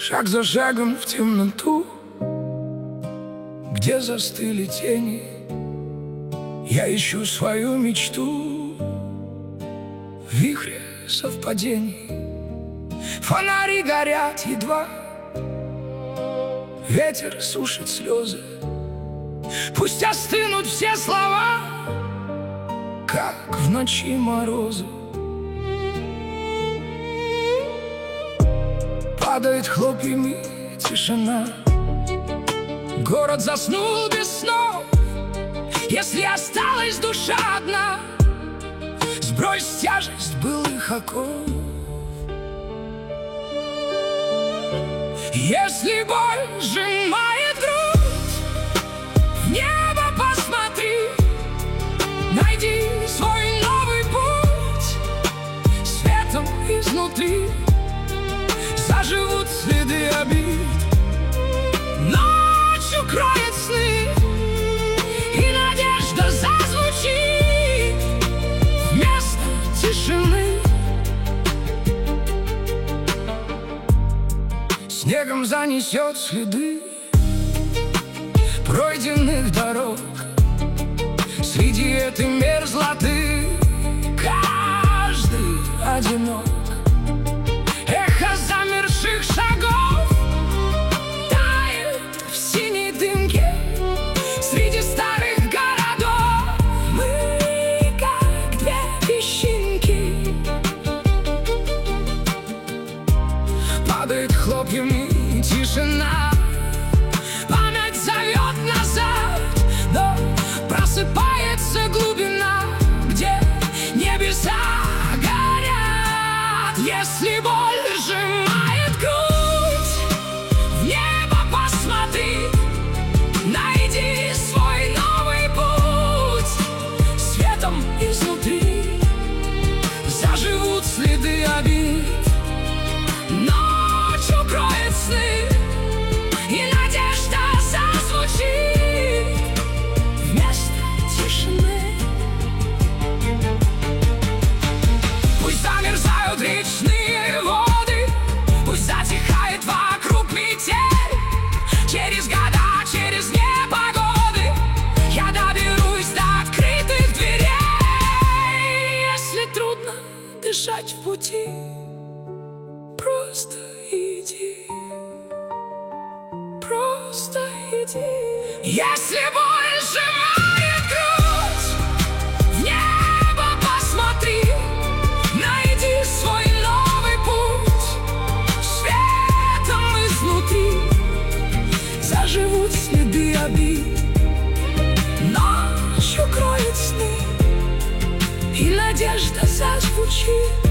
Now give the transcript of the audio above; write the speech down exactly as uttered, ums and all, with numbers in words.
Шаг за шагом в темноту, где застыли тени, я ищу свою мечту в вихре совпадений. Фонари горят едва, ветер сушит слезы. Пусть остынут все слова, как в ночи морозы. Падает хлопьями тишина, город заснул без снов. Если осталась душа одна, сбрось тяжесть былых оков. Если боль сжимает грудь, в небо посмотри, найди свой новый путь. Светом изнутри заживут следы обид. Ночь укроет сны, и надежда зазвучит вместо тишины. Снегом занесет следы пройденных дорог. Среди этой мерзлоты каждый одинок. Эхо замерших шагов тает в синей дымке. Среди старых городов мы как две песчинки. Падает хлопьями тишина, память зовет назад, но просыпается глубина, где небеса горят. Если боль сжимает грудь, в небо посмотри, найди свой новый путь. Светом изнутри заживут следы обид. Ночь укроет сны, и надежда зазвучит вместо тишины. Пусть замерзают речные воды, пусть затихает вокруг метель. Через года, через непогоды я доберусь до открытых дверей. Если трудно дышать в пути, просто иди, просто иди. Если боль сжимает грудь, в небо посмотри, найди свой новый путь. Светом изнутри заживут следы обид. Ночь укроет сны, и надежда зазвучит